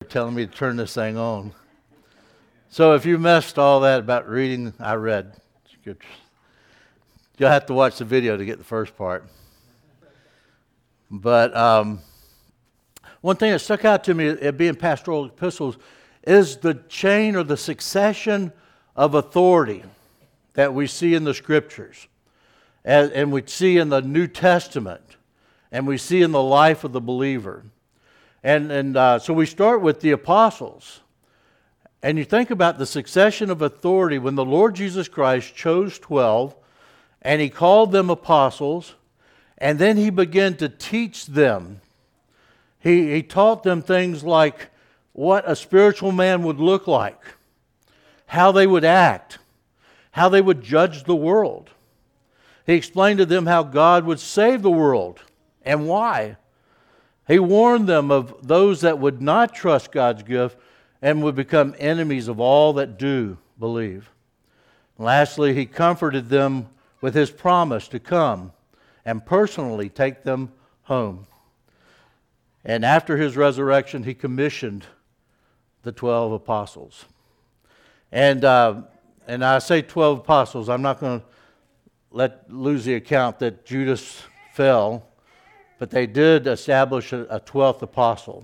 telling me to turn this thing on. So if you missed all that about reading, I read scriptures. You'll have to watch the video to get the first part. But one thing that stuck out to me at being pastoral epistles is the chain or the succession of authority that we see in the Scriptures, and we see in the New Testament, and we see in the life of the believer. And so we start with the apostles. And you think about the succession of authority when the Lord Jesus Christ chose 12, and He called them apostles, and then He began to teach them. He taught them things like what a spiritual man would look like, how they would act, how they would judge the world. He explained to them how God would save the world and why. He warned them of those that would not trust God's gift and would become enemies of all that do believe. Lastly, He comforted them with His promise to come and personally take them home. And after His resurrection, He commissioned the 12 apostles. And I say 12 apostles. I'm not going to lose the account that Judas fell, but they did establish a 12th apostle.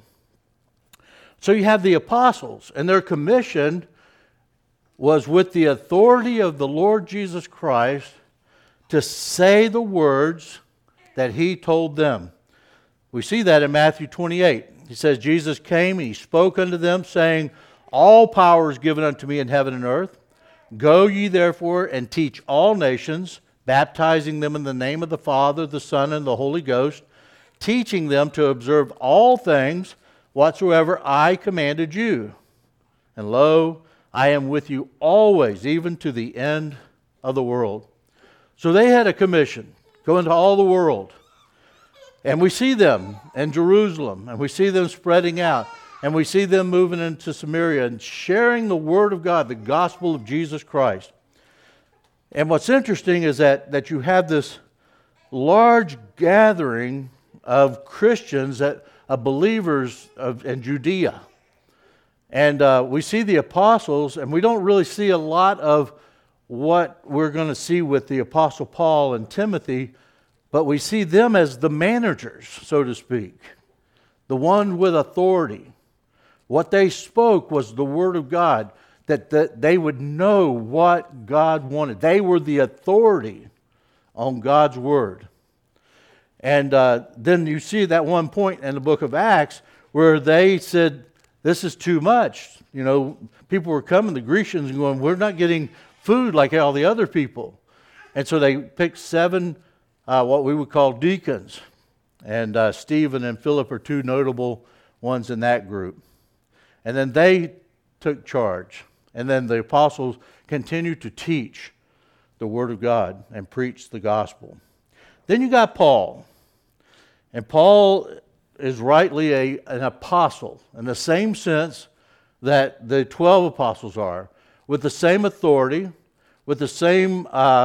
So you have the apostles, and their commission was with the authority of the Lord Jesus Christ to say the words that He told them. We see that in Matthew 28. He says, Jesus came and He spoke unto them, saying, all power is given unto me in heaven and earth. Go ye therefore and teach all nations, baptizing them in the name of the Father, the Son, and the Holy Ghost, teaching them to observe all things whatsoever I commanded you. And lo, I am with you always, even to the end of the world. So they had a commission, go into all the world. And we see them in Jerusalem, and we see them spreading out, and we see them moving into Samaria and sharing the Word of God, the gospel of Jesus Christ. And what's interesting is that you have this large gathering of Christians, of believers in Judea. And we see the apostles, and we don't really see a lot of what we're going to see with the Apostle Paul and Timothy, but we see them as the managers, so to speak, the one with authority. What they spoke was the Word of God, that they would know what God wanted. They were the authority on God's Word. And then you see that one point in the book of Acts where they said, this is too much. You know, people were coming, the Grecians, and going, we're not getting food like all the other people. And so they picked 7 what we would call deacons. And Stephen and Philip are 2 notable ones in that group. And then they took charge. And then the apostles continued to teach the Word of God and preach the gospel. Then you got Paul. And Paul is rightly an apostle in the same sense that the 12 apostles are, with the same authority, with the same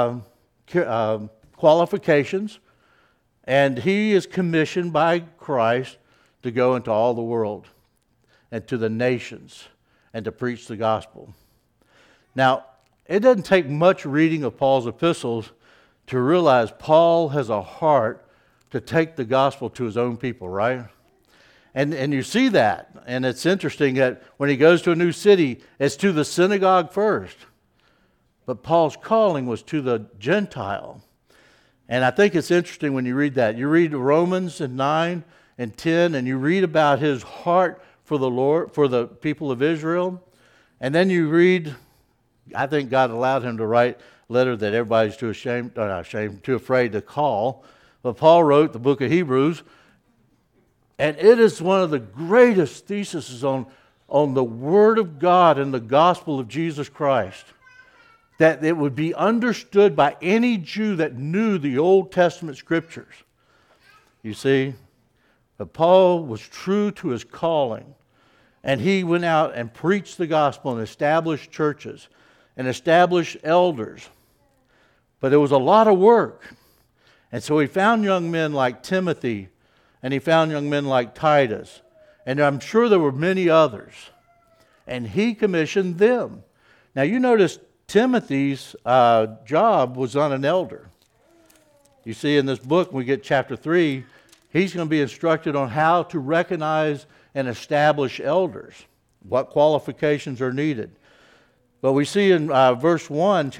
qualifications, and he is commissioned by Christ to go into all the world and to the nations and to preach the gospel. Now, it doesn't take much reading of Paul's epistles to realize Paul has a heart to take the gospel to his own people, right? And you see that, and it's interesting that when he goes to a new city, it's to the synagogue first. But Paul's calling was to the Gentile. And I think it's interesting when you read that. You read Romans 9 and 10, and you read about his heart for the Lord, for the people of Israel. And then you read, I think God allowed him to write a letter that everybody's too afraid to call. But Paul wrote the book of Hebrews, and it is one of the greatest theses on the Word of God and the gospel of Jesus Christ, that it would be understood by any Jew that knew the Old Testament Scriptures. You see, but Paul was true to his calling, and he went out and preached the gospel and established churches and established elders. But it was a lot of work. And so he found young men like Timothy, and he found young men like Titus, And I'm sure there were many others. And he commissioned them. Now you notice Timothy's job was on an elder. You see in this book, when we get chapter 3, he's going to be instructed on how to recognize and establish elders, what qualifications are needed. But we see in chapter 1,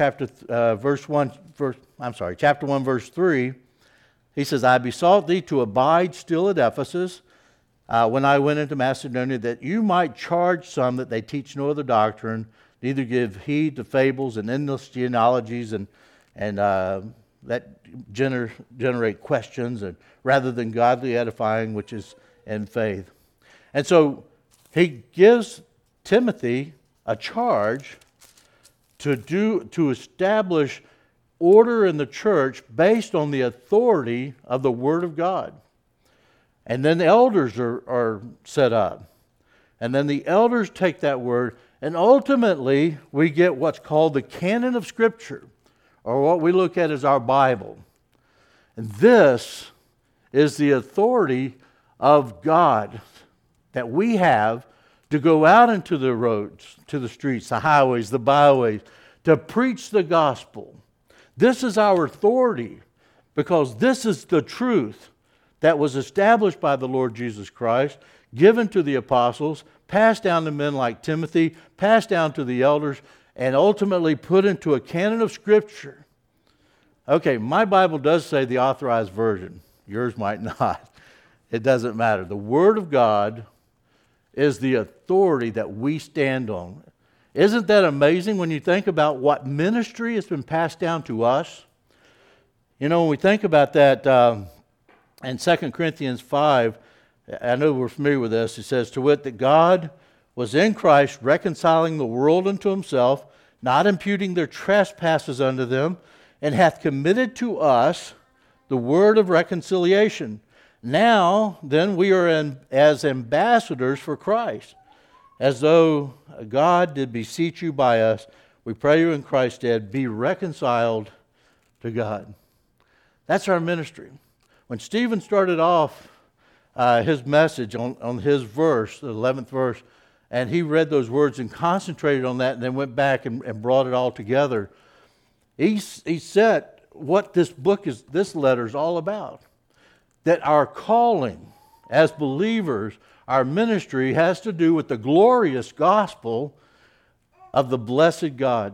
verse 3, he says, I besought thee to abide still at Ephesus when I went into Macedonia, that you might charge some that they teach no other doctrine, neither give heed to fables and endless genealogies and that generate questions, and rather than godly edifying, which is in faith. And so he gives Timothy a charge to establish order in the church based on the authority of the Word of God. And then the elders are set up. And then the elders take that word, and ultimately we get what's called the canon of Scripture, or what we look at as our Bible. And this is the authority of God that we have to go out into the roads, to the streets, the highways, the byways, to preach the gospel. This is our authority because this is the truth that was established by the Lord Jesus Christ, given to the apostles, passed down to men like Timothy, passed down to the elders, and ultimately put into a canon of Scripture. Okay, my Bible does say the authorized version. Yours might not. It doesn't matter. The Word of God is the authority that we stand on. Isn't that amazing when you think about what ministry has been passed down to us? You know, when we think about that in 2 Corinthians 5, I know we're familiar with this. It says, to wit, that God was in Christ reconciling the world unto himself, not imputing their trespasses unto them, and hath committed to us the word of reconciliation. Now, then, we are as ambassadors for Christ, as though God did beseech you by us. We pray you in Christ's stead, be reconciled to God. That's our ministry. When Stephen started off his message on his verse, the 11th verse, and he read those words and concentrated on that and then went back and brought it all together, he said what this letter is all about. That our calling as believers, our ministry has to do with the glorious gospel of the blessed God.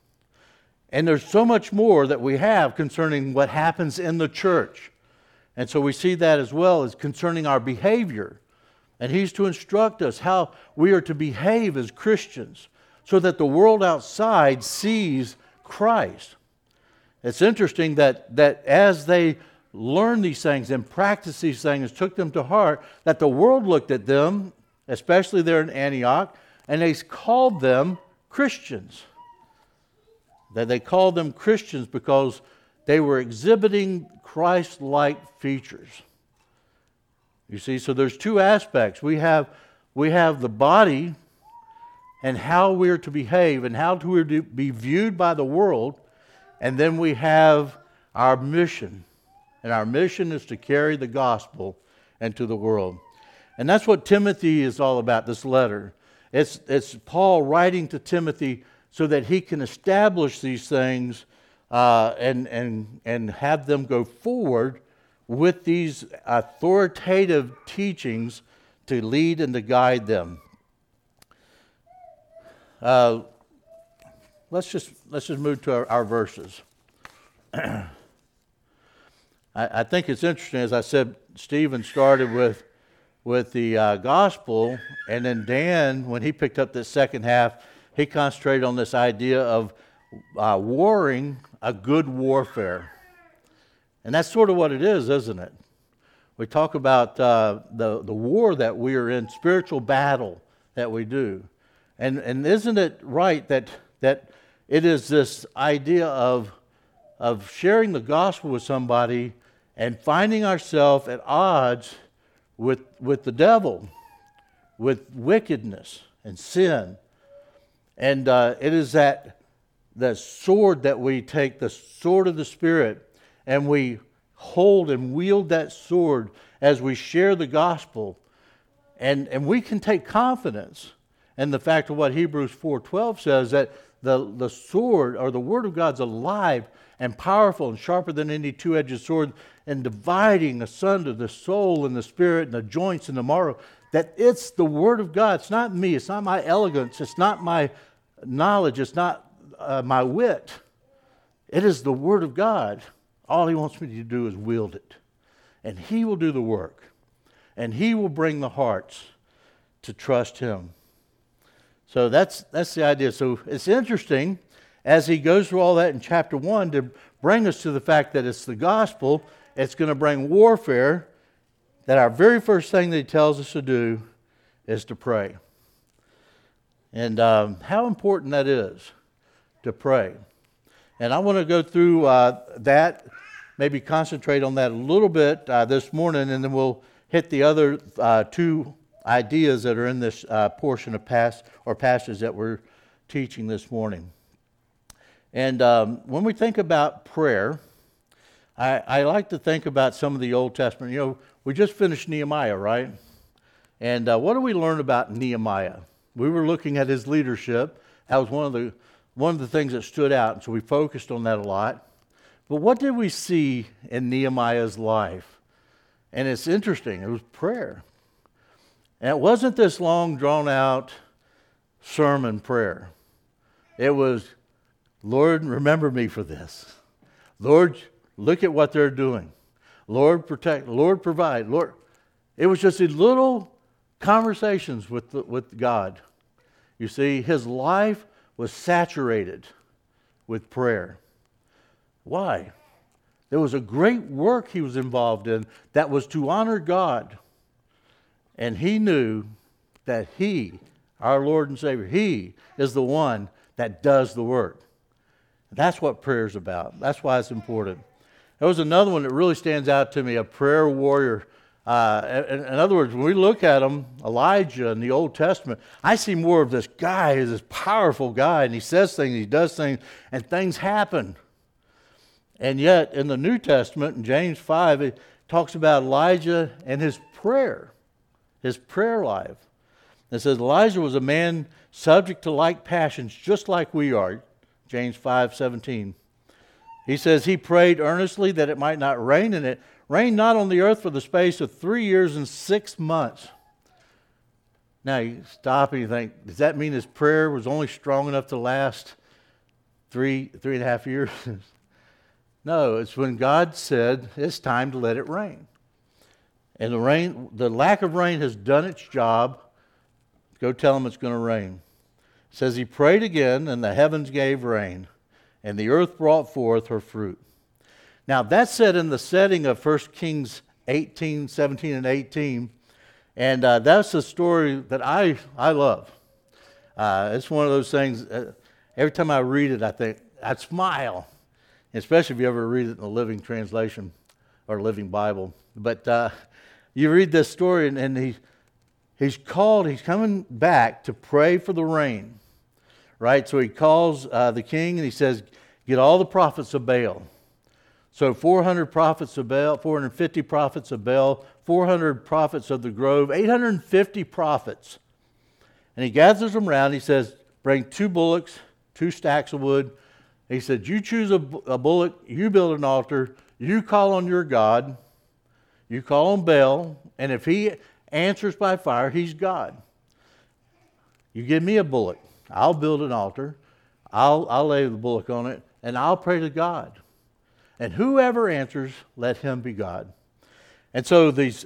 And there's so much more that we have concerning what happens in the church. And so we see that as well as concerning our behavior. And he's to instruct us how we are to behave as Christians so that the world outside sees Christ. It's interesting that as they learned these things and practiced these things, took them to heart, that the world looked at them, especially there in Antioch, and they called them Christians. That they called them Christians because they were exhibiting Christ-like features. You see, so there's two aspects. We have the body and how we're to behave and how we're to be viewed by the world, and then we have our mission. And our mission is to carry the gospel into the world. And that's what Timothy is all about, this letter. It's Paul writing to Timothy so that he can establish these things and have them go forward with these authoritative teachings to lead and to guide them. Let's just move to our verses. I think it's interesting, as I said, Stephen started with the gospel, and then Dan, when he picked up this second half, he concentrated on this idea of warring a good warfare. And that's sort of what it is, isn't it? We talk about the war that we are in, spiritual battle that we do. And isn't it right that it is this idea of sharing the gospel with somebody and finding ourselves at odds with the devil, with wickedness and sin. And it is that the sword that we take, the sword of the Spirit, and we hold and wield that sword as we share the gospel. And we can take confidence in the fact of what Hebrews 4:12 says, that the sword or the Word of God's alive and powerful and sharper than any two-edged sword, and dividing asunder the soul and the spirit and the joints and the marrow. That it's the Word of God. It's not me. It's not my elegance. It's not my knowledge. It's not my wit. It is the Word of God. All He wants me to do is wield it. And He will do the work. And He will bring the hearts to trust Him. So that's the idea. So it's interesting as he goes through all that in chapter 1 to bring us to the fact that it's the gospel. It's going to bring warfare. That our very first thing that he tells us to do is to pray. And how important that is to pray. And I want to go through that, maybe concentrate on that a little bit this morning, and then we'll hit the other two ideas that are in this portion of passage that we're teaching this morning. And when we think about prayer, I like to think about some of the Old Testament. You know, we just finished Nehemiah, right? And what do we learn about Nehemiah? We were looking at his leadership. That was one of the things that stood out, and so we focused on that a lot. But what did we see in Nehemiah's life? And it's interesting. It was prayer. And it wasn't this long, drawn-out sermon prayer. It was, Lord, remember me for this. Lord, look at what they're doing. Lord, protect. Lord, provide. Lord, it was just these little conversations with God. You see, his life was saturated with prayer. Why? There was a great work he was involved in that was to honor God. And he knew that he, our Lord and Savior, he is the one that does the work. That's what prayer is about. That's why it's important. There was another one that really stands out to me, a prayer warrior. In other words, when we look at him, Elijah in the Old Testament, I see more of this guy, this powerful guy, and he says things, he does things, and things happen. And yet, in the New Testament, in James 5, it talks about Elijah and his prayer life. It says, Elijah was a man subject to like passions, just like we are, James 5:17. He says, he prayed earnestly that it might not rain, and it rained not on the earth for the space of 3 years and 6 months. Now, you stop and you think, does that mean his prayer was only strong enough to last three and a half years? No, it's when God said, it's time to let it rain. And the lack of rain has done its job. Go tell him it's going to rain. It says he prayed again, and the heavens gave rain, and the earth brought forth her fruit. Now, that's said in the setting of 1 Kings 18, 17, and 18. And that's a story that I love. It's one of those things, every time I read it, I think, I'd smile. Especially if you ever read it in the Living Translation or Living Bible. But you read this story, and he's coming back to pray for the rain. Right? So he calls the king, and he says, get all the prophets of Baal. So 400 prophets of Baal, 450 prophets of Baal, 400 prophets of the grove, 850 prophets. And he gathers them around. He says, bring 2 bullocks, 2 stacks of wood. He said, you choose a bullock, you build an altar, you call on your God, you call on Baal, and if he answers by fire, he's God. You give me a bullock, I'll build an altar, I'll lay the bullock on it, and I'll pray to God. And whoever answers, let him be God. And so these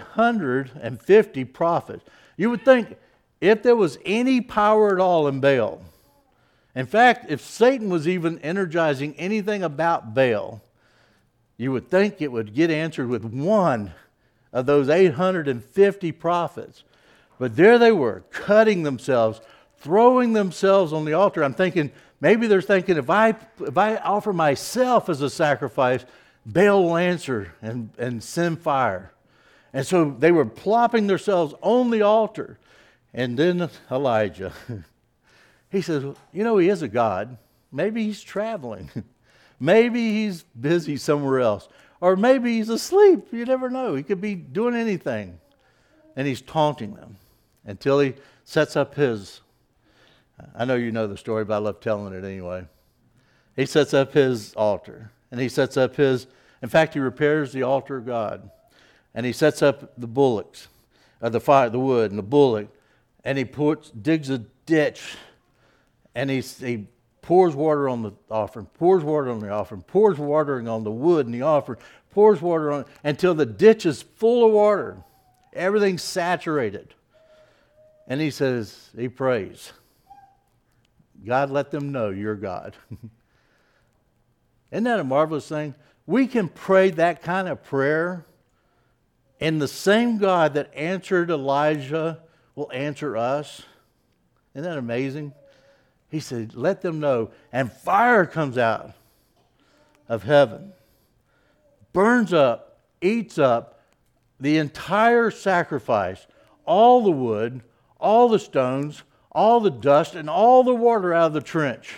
850 prophets, you would think if there was any power at all in Baal, in fact, if Satan was even energizing anything about Baal, you would think it would get answered with one of those 850 prophets. But there they were, cutting themselves, throwing themselves on the altar. I'm thinking, maybe they're thinking, if I offer myself as a sacrifice, Baal will answer and send fire. And so they were plopping themselves on the altar. And then Elijah, he says, you know, he is a God. Maybe he's traveling. Maybe he's busy somewhere else. Or maybe he's asleep. You never know. He could be doing anything. and he's taunting them until he sets up his, I know you know the story, but I love telling it anyway. He sets up his altar, and he sets up his, in fact, he repairs the altar of God, and he sets up the bullocks, the fire, the wood, and the bullock, and he digs a ditch, and he pours water on the offering, pours water on the offering, pours water on the wood and the offering, pours water on until the ditch is full of water. Everything's saturated. And he says, he prays, God, let them know you're God. Isn't that a marvelous thing? We can pray that kind of prayer, and the same God that answered Elijah will answer us. Isn't that amazing? He said, let them know. And fire comes out of heaven, burns up, eats up the entire sacrifice, all the wood, all the stones, all the dust, and all the water out of the trench.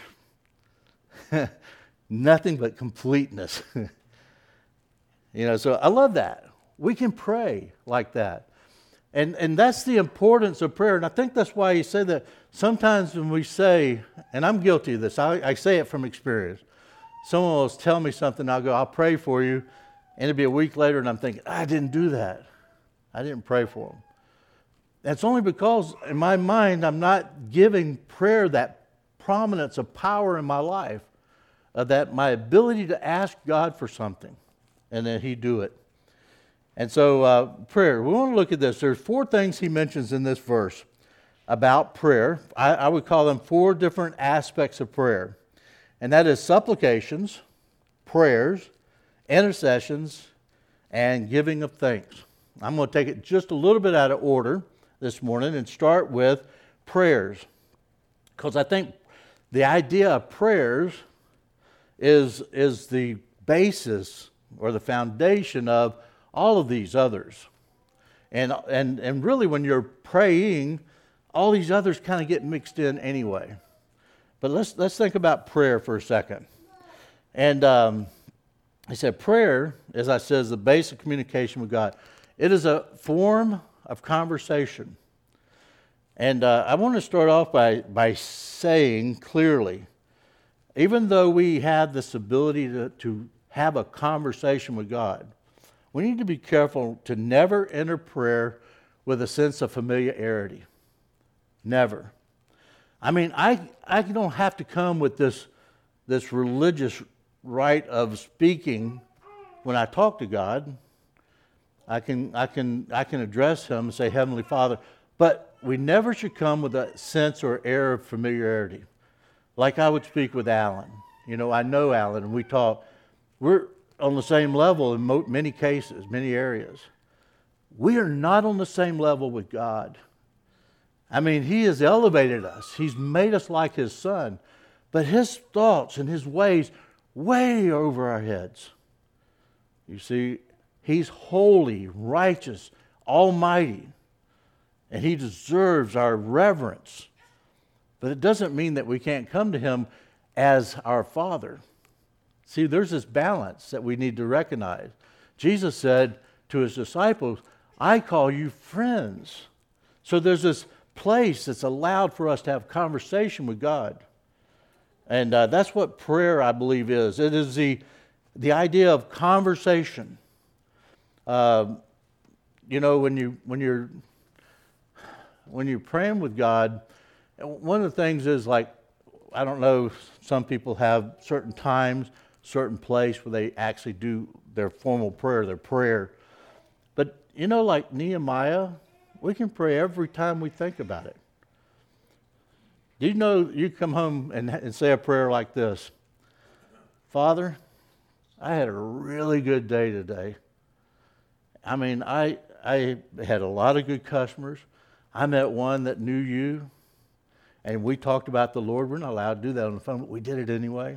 Nothing but completeness. So I love that. We can pray like that. And that's the importance of prayer. And I think that's why he said that sometimes when we say, and I'm guilty of this, I say it from experience. Someone will tell me something, I'll pray for you, and it'll be a week later, and I'm thinking, I didn't do that. I didn't pray for them. That's only because in my mind, I'm not giving prayer that prominence of power in my life, that my ability to ask God for something, and then He do it. And so prayer, we want to look at this. There's 4 things he mentions in this verse about prayer. I would call them 4 different aspects of prayer. And that is supplications, prayers, intercessions, and giving of thanks. I'm going to take it just a little bit out of order this morning and start with prayers. Because I think the idea of prayers is the basis or the foundation of all of these others. And really when you're praying, all these others kind of get mixed in anyway. But let's think about prayer for a second. And he said prayer, as I said, is the basic communication with God. It is a form of conversation. And I want to start off by saying clearly, even though we have this ability to have a conversation with God, we need to be careful to never enter prayer with a sense of familiarity. Never. I mean, I don't have to come with this religious rite of speaking when I talk to God. I can address Him and say, Heavenly Father, but we never should come with a sense or air of familiarity. Like I would speak with Alan. I know Alan, and we talk. We're on the same level in many cases, many areas. We are not on the same level with God. I mean, He has elevated us. He's made us like His Son. But His thoughts and His ways way over our heads. You see, He's holy, righteous, almighty. And He deserves our reverence. But it doesn't mean that we can't come to Him as our Father. See, there's this balance that we need to recognize. Jesus said to His disciples, I call you friends. So there's this place that's allowed for us to have conversation with God. And that's what prayer, I believe, is. It is the idea of conversation. When you're praying with God, one of the things is like, I don't know, some people have certain times, certain place where they actually do their formal prayer, their prayer. But, like Nehemiah, we can pray every time we think about it. Do you know you come home and say a prayer like this? Father, I had a really good day today. I mean, I had a lot of good customers. I met one that knew you, and we talked about the Lord. We're not allowed to do that on the phone, but we did it anyway.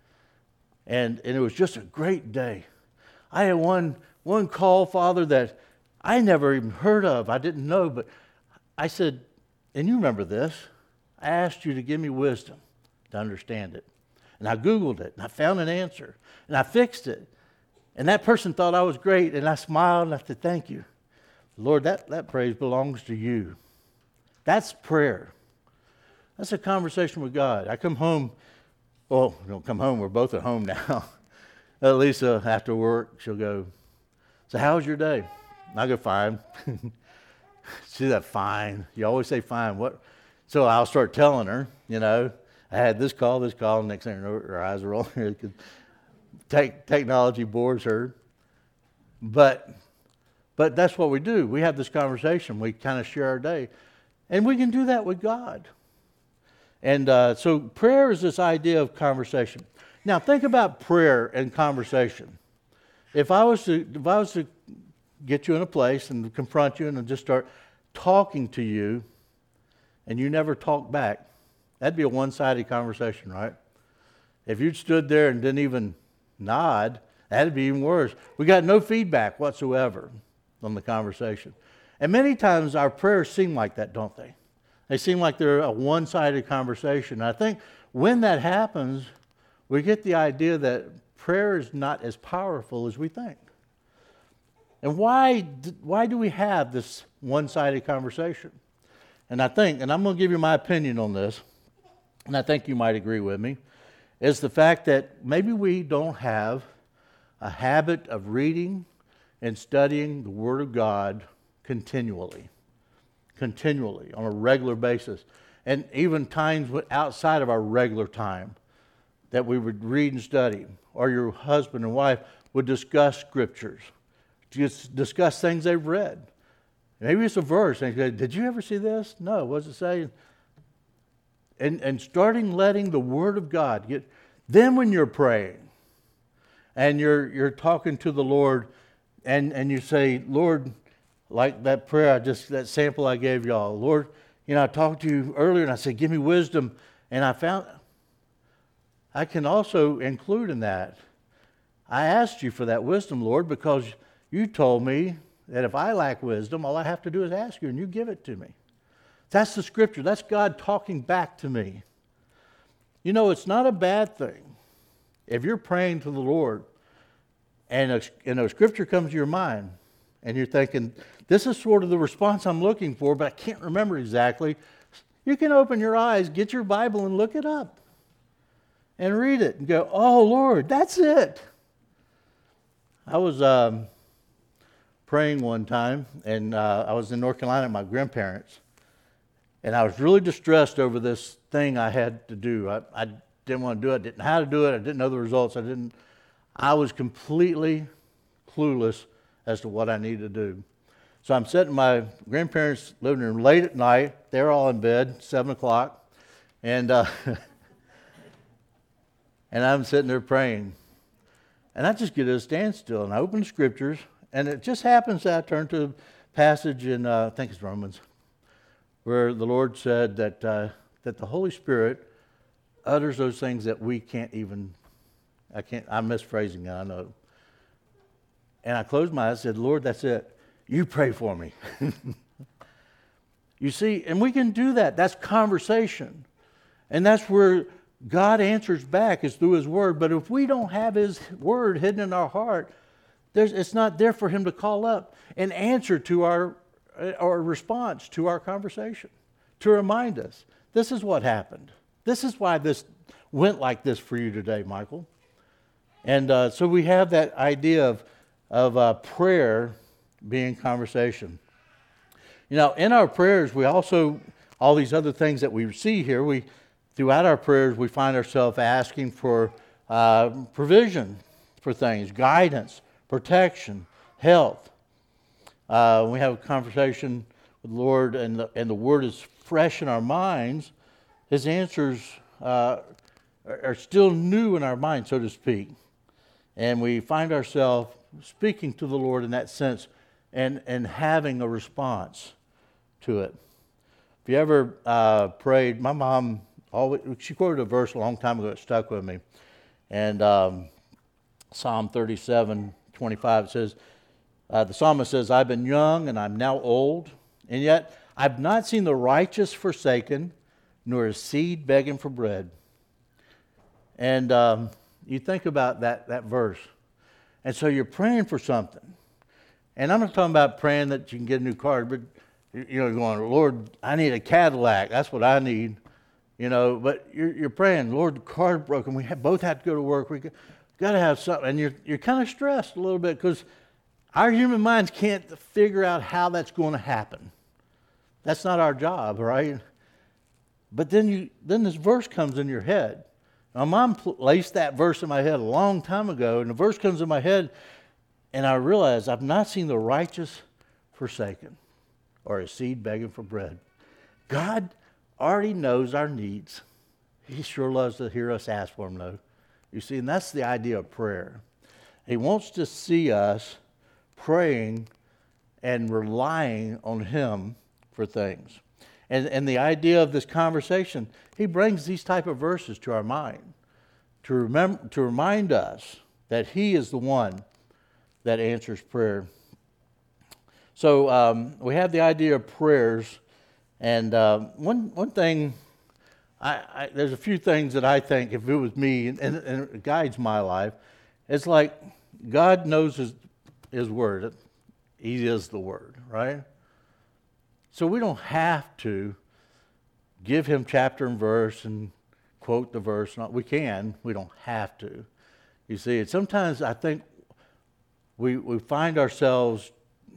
And it was just a great day. I had one call, Father, that I never even heard of. I didn't know, but I said, and you remember this, I asked you to give me wisdom to understand it. And I Googled it, and I found an answer, and I fixed it. And that person thought I was great, and I smiled, and I said, thank you. Lord, that praise belongs to you. That's prayer. That's a conversation with God. I come home. Well, we don't come home. We're both at home now. Lisa, after work, she'll go, so how was your day? And I go, fine. She's that fine. You always say fine. What? So I'll start telling her, I had this call, and next thing you know, her eyes are rolling. Technology bores her. But that's what we do. We have this conversation. We kind of share our day. And we can do that with God. And so prayer is this idea of conversation. Now think about prayer and conversation. If I was to get you in a place and confront you and just start talking to you and you never talk back, that'd be a one-sided conversation, right? If you stood there and didn't even nod, that'd be even worse. We got no feedback whatsoever on the conversation. And many times our prayers seem like that, don't they? They seem like they're a one-sided conversation. And I think when that happens, we get the idea that prayer is not as powerful as we think. And why do we have this one-sided conversation? And I think, and I'm going to give you my opinion on this, and I think you might agree with me, is the fact that maybe we don't have a habit of reading and studying the Word of God continually, on a regular basis, and even times outside of our regular time that we would read and study, or your husband and wife would discuss scriptures, discuss things they've read. Maybe it's a verse, and you go, did you ever see this? No, what does it say? And starting letting the Word of God get, then when you're praying, and you're talking to the Lord, and you say, Lord, like that prayer, that sample I gave y'all, Lord, I talked to you earlier, and I said, give me wisdom, and I found, I can also include in that, I asked you for that wisdom, Lord, because you told me that if I lack wisdom, all I have to do is ask you, and you give it to me. That's the Scripture. That's God talking back to me. It's not a bad thing if you're praying to the Lord and a Scripture comes to your mind and you're thinking, this is sort of the response I'm looking for, but I can't remember exactly. You can open your eyes, get your Bible, and look it up and read it and go, oh, Lord, that's it. I was praying one time, and I was in North Carolina at my grandparents'. And I was really distressed over this thing I had to do. I didn't want to do it, didn't know how to do it, I didn't know the results. I was completely clueless as to what I needed to do. So I'm sitting in my grandparents' living room late at night. They're all in bed, 7 o'clock. And and I'm sitting there praying. And I just get at a standstill, and I open the Scriptures, and it just happens that I turn to a passage in, I think it's Romans, where the Lord said that the Holy Spirit utters those things that we can't even, I'm misphrasing it, I know. And I closed my eyes and said, Lord, that's it. You pray for me. You see, and we can do that. That's conversation. And that's where God answers back, is through His Word. But if we don't have His Word hidden in our heart, it's not there for Him to call up and answer to our response to our conversation, to remind us, this is what happened. This is why this went like this for you today, Michael. And so we have that idea of prayer being conversation. In our prayers, we also, all these other things that we see here, throughout our prayers, we find ourselves asking for provision for things, guidance, protection, health. We have a conversation with the Lord, and the Word is fresh in our minds. His answers are still new in our minds, so to speak. And we find ourselves speaking to the Lord in that sense and having a response to it. If you ever prayed, my mom she quoted a verse a long time ago that stuck with me. And Psalm 37:25, it says, the psalmist says, I've been young and I'm now old, and yet I've not seen the righteous forsaken, nor his seed begging for bread. And you think about that verse. And so you're praying for something. And I'm not talking about praying that you can get a new car, but going, Lord, I need a Cadillac. That's what I need. But you're praying, Lord, the car's broken. We both have to go to work. We got to have something. And you're kind of stressed a little bit because our human minds can't figure out how that's going to happen. That's not our job, right? But then this verse comes in your head. My mom placed that verse in my head a long time ago, and the verse comes in my head, and I realize I've not seen the righteous forsaken or a seed begging for bread. God already knows our needs. He sure loves to hear us ask for them, though. You see, and that's the idea of prayer. He wants to see us praying and relying on Him for things. And the idea of this conversation, he brings these type of verses to our mind to remind us that He is the one that answers prayer. So we have the idea of prayers, and one thing, there's a few things that I think, if it was me, and it guides my life, it's like God knows His Word. He is the Word, right? So we don't have to give Him chapter and verse and quote the verse. We can. We don't have to. You see, and sometimes I think we find ourselves,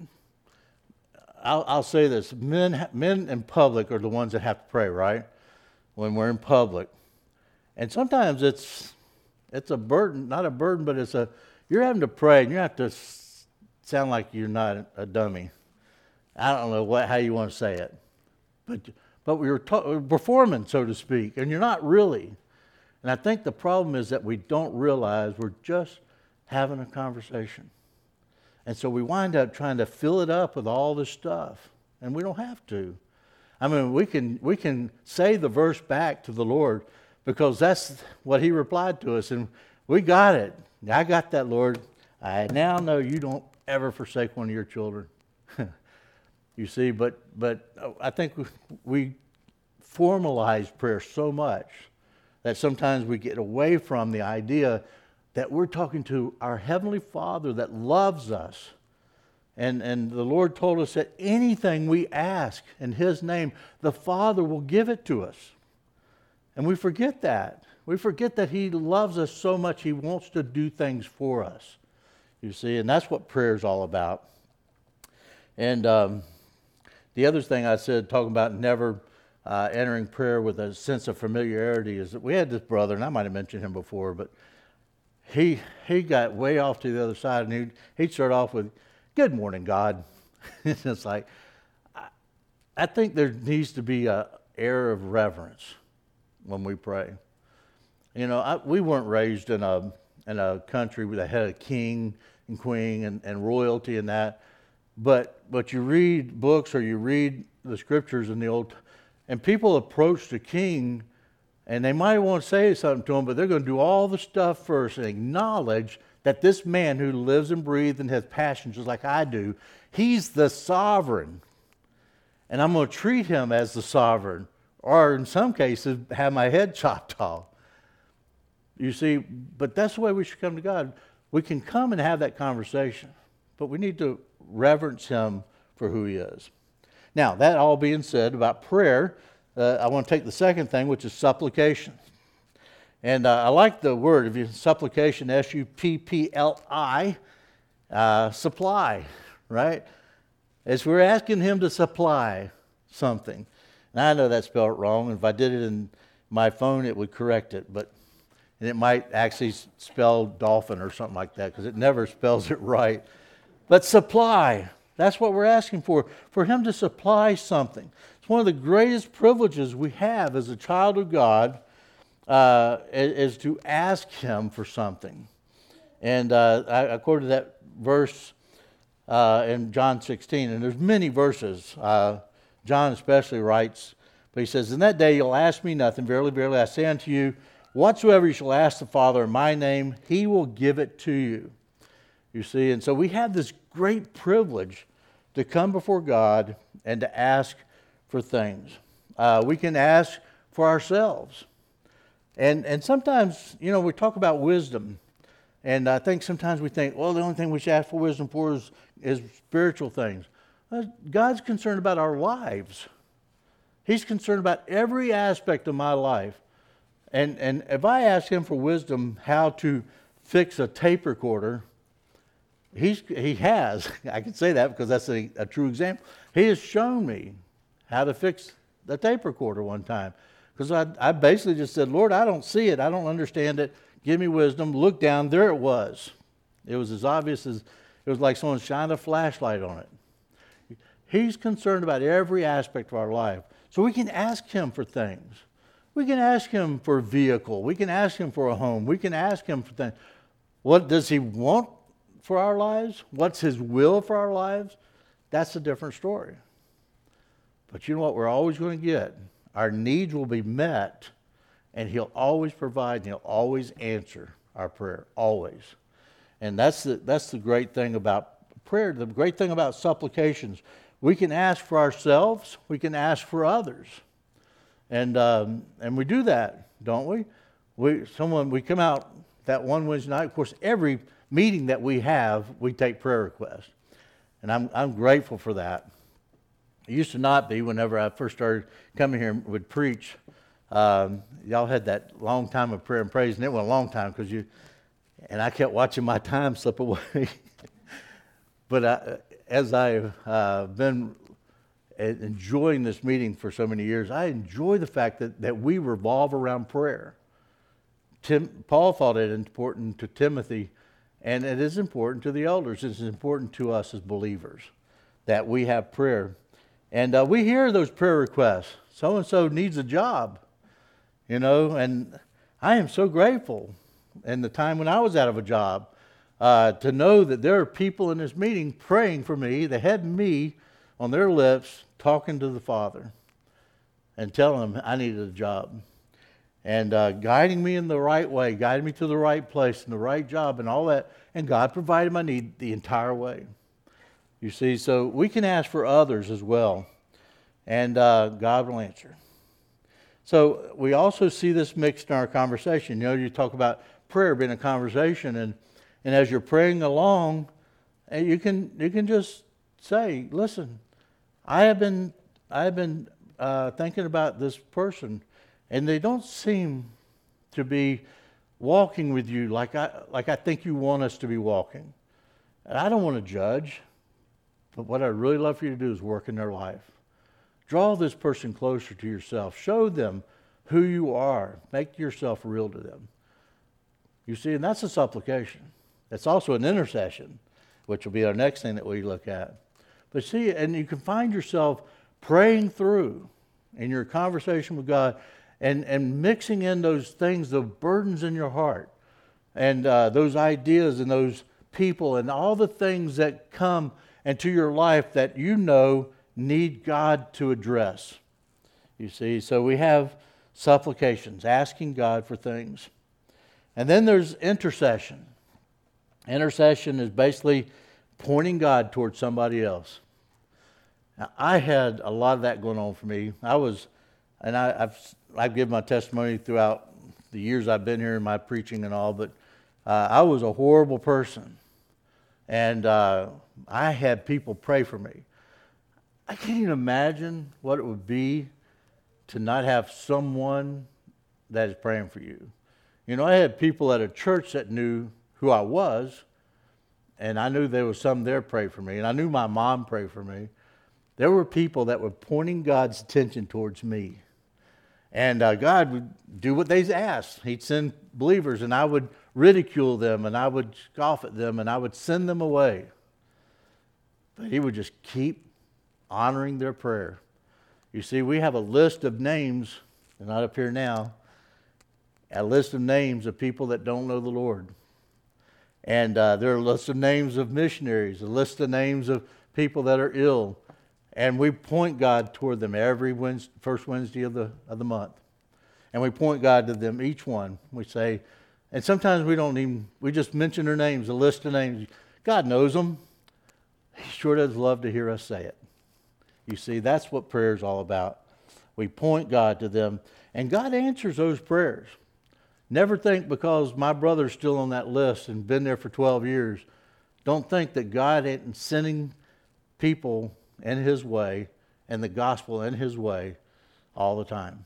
I'll say this, men in public are the ones that have to pray, right? When we're in public. And sometimes it's a burden, not a burden, but you're having to pray and you have to sound like you're not a dummy. I don't know how you want to say it, but we're performing, so to speak, and you're not really. And I think the problem is that we don't realize we're just having a conversation. And so we wind up trying to fill it up with all this stuff, and we don't have to. I mean, we can say the verse back to the Lord because that's what He replied to us, and we got it. I got that, Lord. I now know you don't ever forsake one of your children. You see, but I think we formalize prayer so much that sometimes we get away from the idea that we're talking to our Heavenly Father that loves us. And the Lord told us that anything we ask in His name, the Father will give it to us. And we forget that. We forget that He loves us so much He wants to do things for us. You see, and that's what prayer is all about. And the other thing I said, talking about never entering prayer with a sense of familiarity, is that we had this brother, and I might have mentioned him before, but he got way off to the other side, and he'd start off with, "Good morning, God." It's just like, I think there needs to be an air of reverence when we pray. We weren't raised in a country that had a king and queen and royalty and that. But you read books or you read the scriptures in the Old, and people approach the king, and they might want to say something to him, but they're going to do all the stuff first and acknowledge that this man who lives and breathes and has passions just like I do, he's the sovereign. And I'm going to treat him as the sovereign, or in some cases, have my head chopped off. You see, but that's the way we should come to God. We can come and have that conversation, but we need to reverence Him for who He is. Now, that all being said about prayer, I want to take the second thing, which is supplication. And I like the word, if you supplication, S-U-P-P-L-I, supply, right? As we're asking Him to supply something. And I know that's spelled wrong. If I did it in my phone, it would correct it, and it might actually spell dolphin or something like that, because it never spells it right. But supply, that's what we're asking for Him to supply something. It's one of the greatest privileges we have as a child of God, is to ask Him for something. And I quoted that verse in John 16, and there's many verses. John especially writes, but he says, "In that day you'll ask me nothing. Verily, verily, I say unto you, whatsoever you shall ask the Father in my name, He will give it to you." You see, and so we have this great privilege to come before God and to ask for things. We can ask for ourselves. And sometimes, we talk about wisdom. And I think sometimes we think, well, the only thing we should ask for wisdom for is spiritual things. God's concerned about our lives. He's concerned about every aspect of my life. And if I ask him for wisdom how to fix a tape recorder, he has. I can say that because that's a true example. He has shown me how to fix the tape recorder one time. Because I basically just said, Lord, I don't see it. I don't understand it. Give me wisdom. Look down. There it was. It was as obvious as, it was like someone shined a flashlight on it. He's concerned about every aspect of our life. So we can ask him for things. We can ask him for a vehicle. We can ask him for a home. We can ask him for things. What does he want for our lives? What's his will for our lives? That's a different story. But you know what we're always going to get? Our needs will be met, and he'll always provide, and he'll always answer our prayer, always. And that's the great thing about prayer, the great thing about supplications. We can ask for ourselves, we can ask for others. And we do that, don't we? We come out that one Wednesday night. Of course, every meeting that we have, we take prayer requests. And I'm grateful for that. It used to not be whenever I first started coming here and would preach. Y'all had that long time of prayer and praise, and it went a long time and I kept watching my time slip away. But as I've been enjoying this meeting for so many years, I enjoy the fact that we revolve around prayer. Paul thought it important to Timothy, and it is important to the elders. It's important to us as believers that we have prayer. And we hear those prayer requests. So-and-so needs a job, and I am so grateful in the time when I was out of a job to know that there are people in this meeting praying for me. They had me on their lips talking to the Father and telling them I needed a job. And guiding me in the right way, guiding me to the right place and the right job and all that. And God provided my need the entire way. You see, so we can ask for others as well. And God will answer. So we also see this mixed in our conversation. You talk about prayer being a conversation. And as you're praying along, you can just say, listen, I have been thinking about this person, and they don't seem to be walking with you like I think you want us to be walking. And I don't want to judge, but what I'd really love for you to do is work in their life. Draw this person closer to yourself. Show them who you are. Make yourself real to them. You see, and that's a supplication. It's also an intercession, which will be our next thing that we look at. But see, and you can find yourself praying through in your conversation with God and mixing in those things, the burdens in your heart, and those ideas and those people and all the things that come into your life that need God to address. You see, so we have supplications, asking God for things. And then there's intercession. Intercession is basically pointing God towards somebody else. Now, I had a lot of that going on for me. I've given my testimony throughout the years I've been here in my preaching and all, but I was a horrible person. And I had people pray for me. I can't even imagine what it would be to not have someone that is praying for you. I had people at a church that knew who I was, and I knew there was some there pray for me, and I knew my mom prayed for me. There were people that were pointing God's attention towards me. And God would do what they asked. He'd send believers, and I would ridicule them, and I would scoff at them, and I would send them away. But he would just keep honoring their prayer. You see, we have a list of names, they're not up here now, a list of names of people that don't know the Lord. And there are a list of names of missionaries, a list of names of people that are ill. And we point God toward them every first Wednesday of the month. And we point God to them, each one. We say, and sometimes we just mention their names, a list of names. God knows them. He sure does love to hear us say it. You see, that's what prayer is all about. We point God to them, and God answers those prayers. Never think because my brother's still on that list and been there for 12 years, don't think that God isn't sending people in His way and the gospel in His way all the time.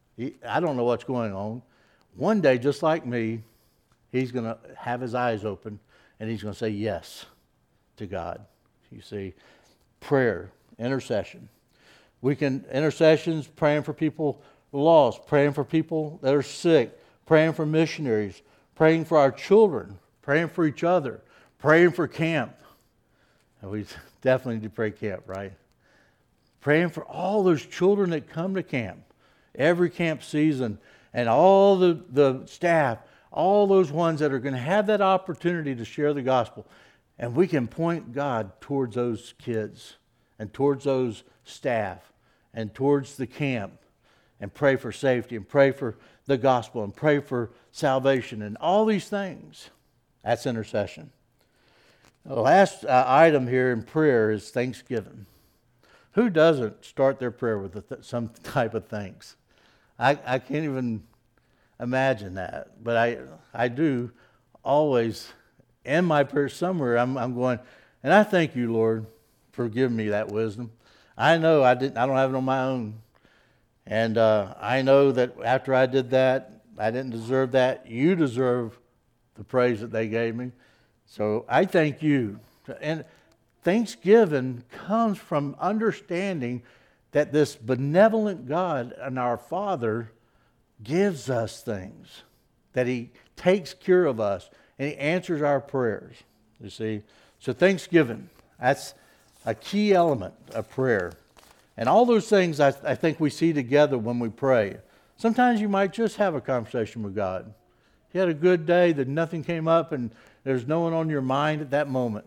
I don't know what's going on. One day, just like me, he's going to have his eyes open and he's going to say yes to God. You see, prayer, intercession. Intercessions, praying for people lost, praying for people that are sick, praying for missionaries, praying for our children, praying for each other, praying for camp. And we definitely need to pray camp, right? Praying for all those children that come to camp, every camp season, and all the staff, all those ones that are going to have that opportunity to share the gospel. And we can point God towards those kids and towards those staff and towards the camp and pray for safety and pray for the gospel and pray for salvation and all these things. That's intercession. The last item here in prayer is thanksgiving. Who doesn't start their prayer with some type of thanks? I can't even imagine that, but I do always in my prayer somewhere. I'm going, and I thank you, Lord, for giving me that wisdom. I know I don't have it on my own, and I know that after I did that, I didn't deserve that. You deserve the praise that they gave me, so I thank you. And thanksgiving comes from understanding that this benevolent God and our Father gives us things, that He takes care of us, and He answers our prayers, you see. So thanksgiving, that's a key element of prayer. And all those things I think we see together when we pray. Sometimes you might just have a conversation with God. You had a good day, that nothing came up, and there's no one on your mind at that moment.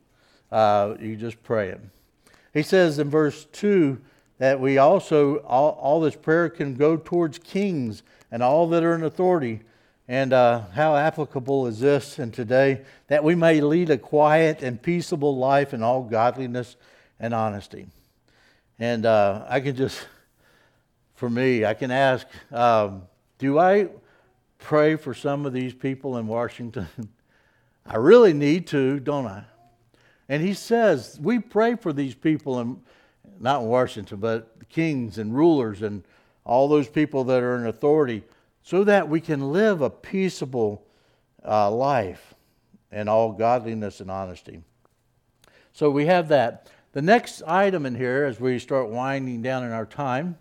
You just pray Him. He says in verse 2 that we also, all this prayer can go towards kings and all that are in authority. And how applicable is this in today? That we may lead a quiet and peaceable life in all godliness and honesty. And I can just, for me, I can ask, do I pray for some of these people in Washington? I really need to, don't I? And he says, we pray for these people, not in Washington, but kings and rulers and all those people that are in authority, so that we can live a peaceable life in all godliness and honesty. So we have that. The next item in here, as we start winding down in our time,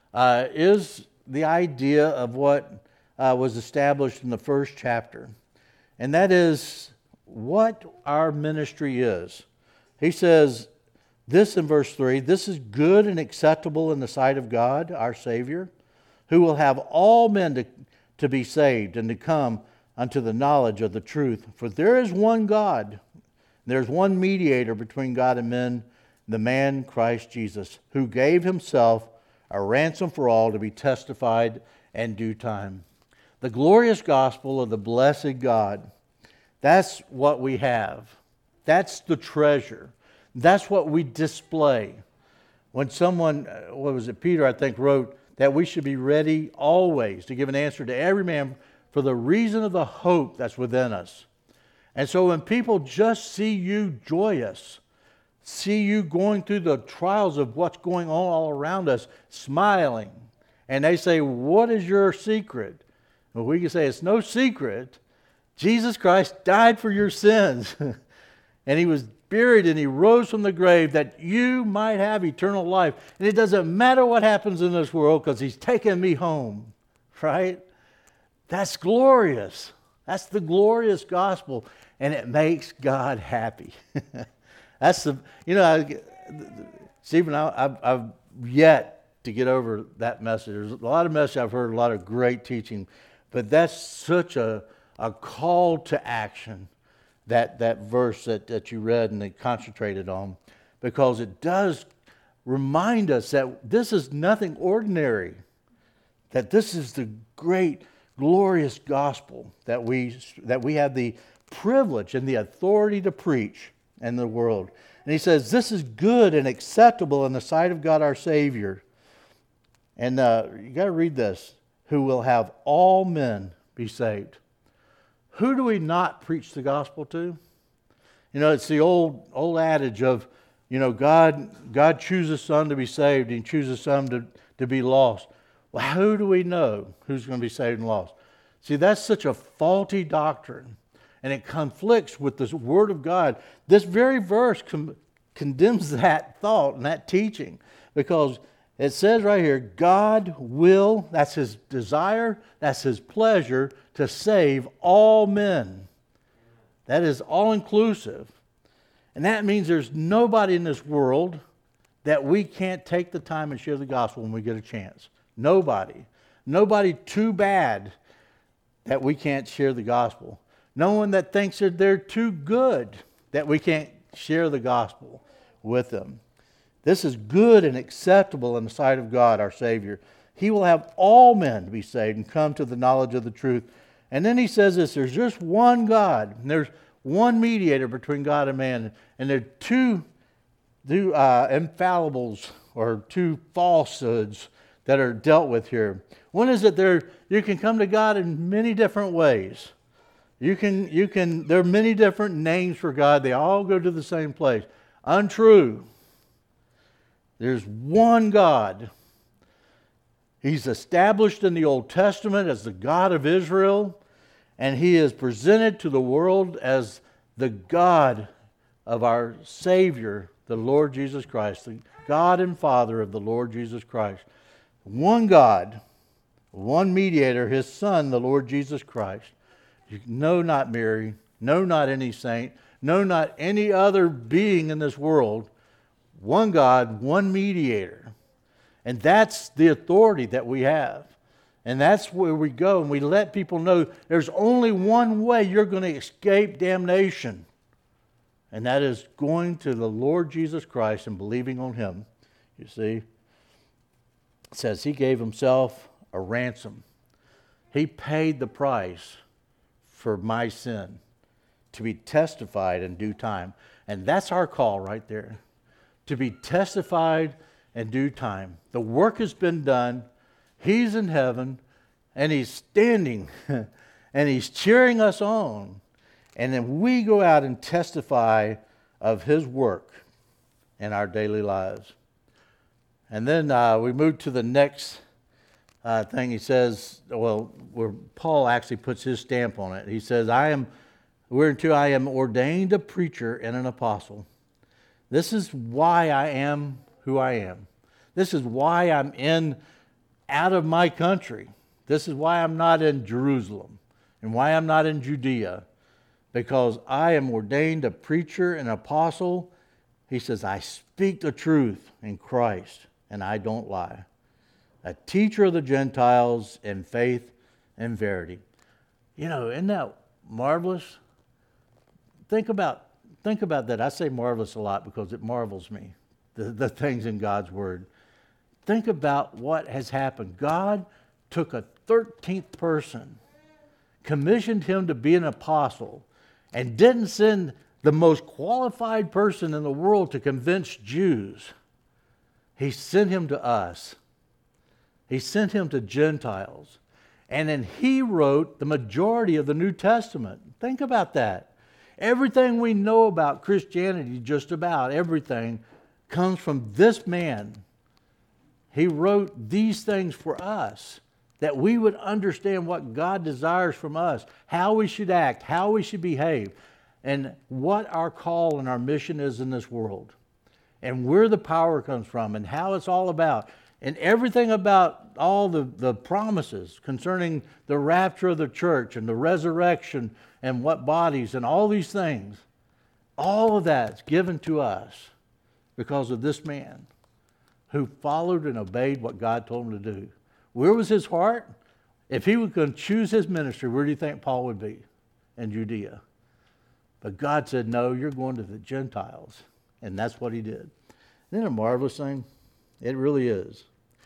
is the idea of what was established in the first chapter. And that is what our ministry is. He says this in verse 3, this is good and acceptable in the sight of God, our Savior, who will have all men to be saved and to come unto the knowledge of the truth. For there is one God, there's one mediator between God and men, the man Christ Jesus, who gave Himself a ransom for all to be testified in due time. The glorious gospel of the blessed God. That's what we have. That's the treasure. That's what we display. When someone, Peter, I think, wrote that we should be ready always to give an answer to every man for the reason of the hope that's within us. And so when people just see you joyous, see you going through the trials of what's going on all around us, smiling, and they say, what is your secret? Well, we can say it's no secret. Jesus Christ died for your sins, and He was buried and He rose from the grave that you might have eternal life. And it doesn't matter what happens in this world because He's taken me home, right? That's glorious. That's the glorious gospel, and it makes God happy. That's Stephen, I've yet to get over that message. There's a lot of message I've heard, a lot of great teaching, but that's such a call to action, that verse that you read and they concentrated on, because it does remind us that this is nothing ordinary, that this is the great, glorious gospel that we have the privilege and the authority to preach in the world. And he says, this is good and acceptable in the sight of God our Savior. And you got to read this, who will have all men be saved. Who do we not preach the gospel to? You know, it's the old adage of, you know, God chooses some to be saved and He chooses some to be lost. Well, who do we know who's going to be saved and lost? See, that's such a faulty doctrine, and it conflicts with the Word of God. This very verse condemns that thought and that teaching, because it says right here, God will, that's His desire, that's His pleasure, to save all men. That is all-inclusive. And that means there's nobody in this world that we can't take the time and share the gospel when we get a chance. Nobody. Nobody too bad that we can't share the gospel. No one that thinks that they're too good that we can't share the gospel with them. This is good and acceptable in the sight of God, our Savior. He will have all men to be saved and come to the knowledge of the truth. And then he says this, there's just one God, and there's one mediator between God and man, and there are two infallibles or two falsehoods that are dealt with here. One is that you can come to God in many different ways. There are many different names for God. They all go to the same place. Untrue. There's one God. He's established in the Old Testament as the God of Israel, and He is presented to the world as the God of our Savior, the Lord Jesus Christ, the God and Father of the Lord Jesus Christ. One God, one mediator, His Son, the Lord Jesus Christ. No, not Mary. No, not any saint. No, not any other being in this world. One God, one mediator. And that's the authority that we have. And that's where we go, and we let people know there's only one way you're going to escape damnation. And that is going to the Lord Jesus Christ and believing on Him. You see? It says He gave Himself a ransom. He paid the price for my sin to be testified in due time. And that's our call right there. To be testified in due time. The work has been done. He's in heaven, and He's standing, and He's cheering us on. And then we go out and testify of His work in our daily lives. And then we move to the next thing. He says, well, where Paul actually puts his stamp on it. He says, I am ordained a preacher and an apostle. This is why I am who I am. This is why I'm out of my country. This is why I'm not in Jerusalem and why I'm not in Judea. Because I am ordained a preacher and apostle. He says, I speak the truth in Christ and I don't lie. A teacher of the Gentiles in faith and verity. You know, isn't that marvelous? Think about that. I say marvelous a lot because it marvels me, the things in God's Word. Think about what has happened. God took a 13th person, commissioned him to be an apostle, and didn't send the most qualified person in the world to convince Jews. He sent him to us. He sent him to Gentiles. And then he wrote the majority of the New Testament. Think about that. Everything we know about Christianity, just about everything, comes from this man. He wrote these things for us, that we would understand what God desires from us, how we should act, how we should behave, and what our call and our mission is in this world, and where the power comes from, and how it's all about, and everything about all the promises concerning the rapture of the church and the resurrection and what bodies and all these things. All of that's given to us because of this man who followed and obeyed what God told him to do. Where was his heart? If he was going to choose his ministry, where do you think Paul would be? In Judea. But God said, no, you're going to the Gentiles. And that's what he did. Isn't it a marvelous thing? It really is.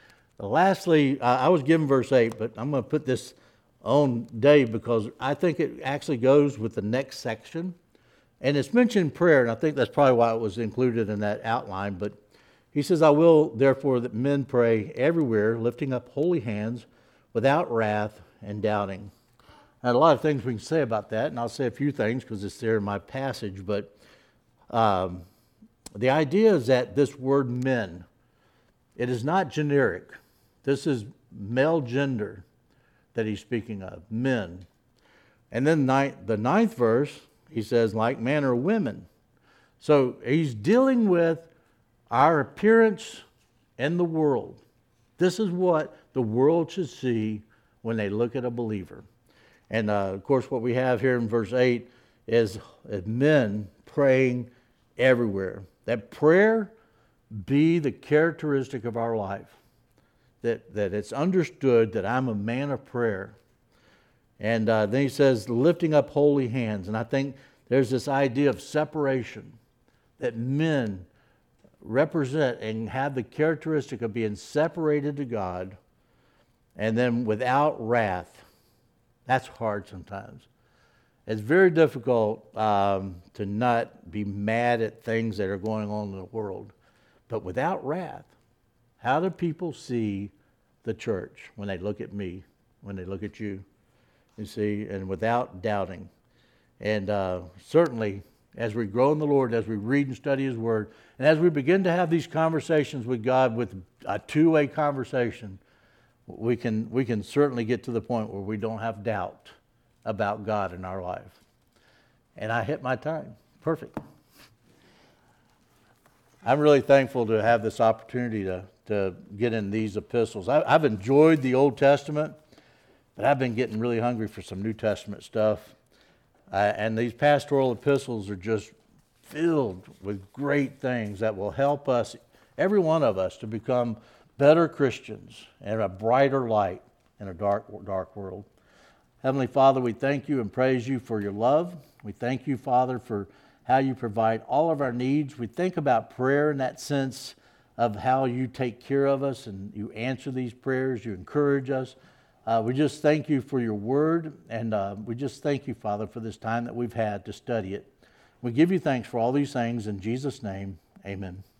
Lastly, I was given verse 8, but I'm going to put this on Dave because I think it actually goes with the next section. And it's mentioned prayer, and I think that's probably why it was included in that outline. But he says, I will, therefore, that men pray everywhere, lifting up holy hands, without wrath and doubting. And a lot of things we can say about that, and I'll say a few things because it's there in my passage, but the idea is that this word men, it is not generic. This is male gender that he's speaking of, men. And then the ninth verse, he says, like manner of women. So he's dealing with our appearance in the world. This is what the world should see when they look at a believer. And of course, what we have here in verse 8 is men praying everywhere. That prayer be the characteristic of our life. That it's understood that I'm a man of prayer. And then he says, lifting up holy hands. And I think there's this idea of separation, that men represent and have the characteristic of being separated to God, and then without wrath. That's hard sometimes. It's very difficult to not be mad at things that are going on in the world. But without wrath, how do people see the church when they look at me, when they look at you? You see, and without doubting. And certainly, as we grow in the Lord, as we read and study His Word, and as we begin to have these conversations with God with a two-way conversation, we can certainly get to the point where we don't have doubt about God in our life. And I hit my time. Perfect. I'm really thankful to have this opportunity to get in these epistles. I've enjoyed the Old Testament, but I've been getting really hungry for some New Testament stuff. And these pastoral epistles are just filled with great things that will help us, every one of us, to become better Christians and a brighter light in a dark world. Heavenly Father, we thank you and praise you for your love. We thank you, Father, for how you provide all of our needs. We think about prayer in that sense of how you take care of us and you answer these prayers, you encourage us. We just thank you for your word, and we just thank you, Father, for this time that we've had to study it. We give you thanks for all these things. In Jesus' name, amen.